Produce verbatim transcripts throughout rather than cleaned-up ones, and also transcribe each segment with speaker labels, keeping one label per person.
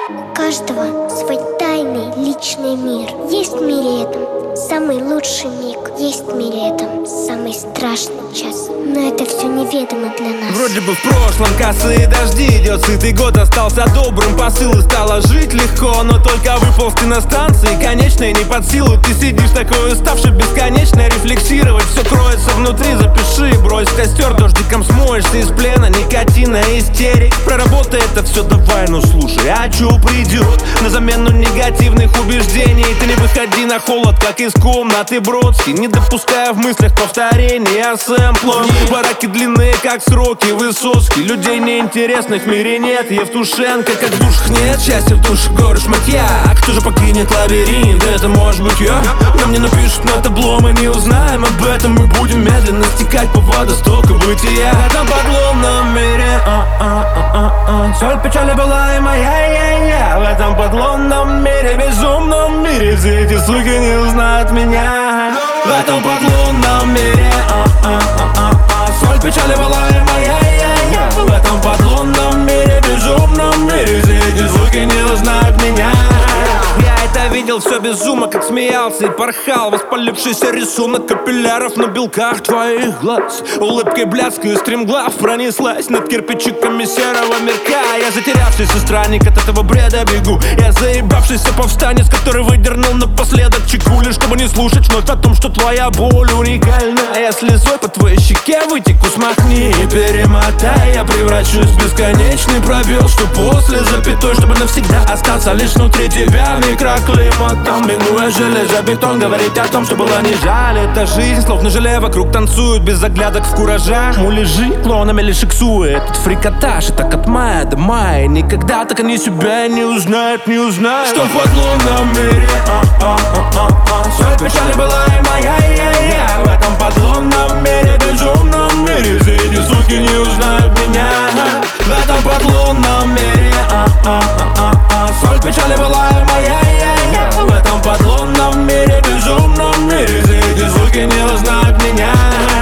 Speaker 1: У каждого свой тайный личный мир. Есть в мире этом самый лучший миг. Есть в мире этом самый страшный час. Но это все неведомо для нас.
Speaker 2: Вроде бы в прошлом косые дожди, идет сытый год, остался добрым посыл и стало жить легко. Но только выполз ты на станции, конечной не под силу. Ты сидишь такой уставший, бесконечно рефлексировать. Все кроется внутри, запиши, брось в костер. Дождиком смоешься из плена, никотина, истерик. Проработай это все, давай, ну слушай, а чё придет на замену негативных убеждений? Ты не выходи на холод, как из комнаты Бродский, не допуская в мыслях повторения сэмплов. Бараки длинные, как сроки Высоцкий. Людей неинтересных в мире нет. Евтушенко, как в душах нет счастья, в душе горы шматья. А кто же покинет лабиринт? Это может быть я. Но мне напишут на табло, мы не узнаем об этом. Мы будем медленно стекать по водостоку бытия. В этом подлунном мире а-а-а-а-а. Соль печали была и моя я-я. В этом подлунном мире, безумном мире, все эти суки не узнают меня. В этом подлунном мире а-а-а-а-а. Соль печали была и моя я-я. В этом подлунном мире, безумном мире, все эти звуки не узнают меня. Я это видел все без ума, как смеялся и порхал. Воспалившийся рисунок капилляров на белках твоих глаз. Улыбкой блядской стремглав пронеслась над кирпичиками серого мирка. Я затерявшийся странник, от этого бреда бегу. Я заебавшийся повстанец, который выдернул напоследок чеку. Лишь чтобы не слушать вновь о том, что твоя боль уникальна. А я слезой по твоей щеке вытеку, смахни и перемотай. Я превращусь в бесконечный пробел, что после запятой, чтобы навсегда остаться лишь внутри тебя. Микроклиматом, минуя железобетон, говорить о том, что было не жаль. Это жизнь, словно желе вокруг танцуют без заглядок в куражах. Муляжи клонами лишь иксует этот фрикотаж. И так от мая до мая никогда так они себя не узнают, не узнают. Что в подлунном мире а-а-а-а-а. Соль печали была и моя я-я. В этом подлунном мире, безумном мире, все эти суки не узнают меня. В этом подлунном мире а-а-а-а-а. Соль печали была и моя я-я. В этом подлунном мире, безумном мире, все эти звуки не узнают меня.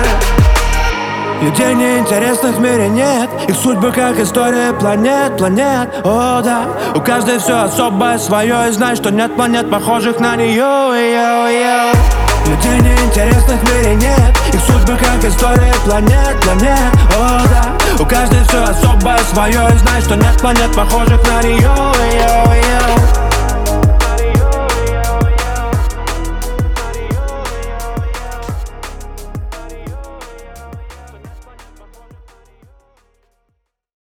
Speaker 2: Людей неинтересных в мире нет. Их судьбы как история планет, планет. О да, у каждой все особое свое. И знай, что нет планет, похожих на нее. Йо-йо-йо. Людей неинтересных в мире нет. Их судьбы как история планет, планет. О да, у каждой все особое свое. И знай, что нет планет, похожих на нее. Йо-йо-йо.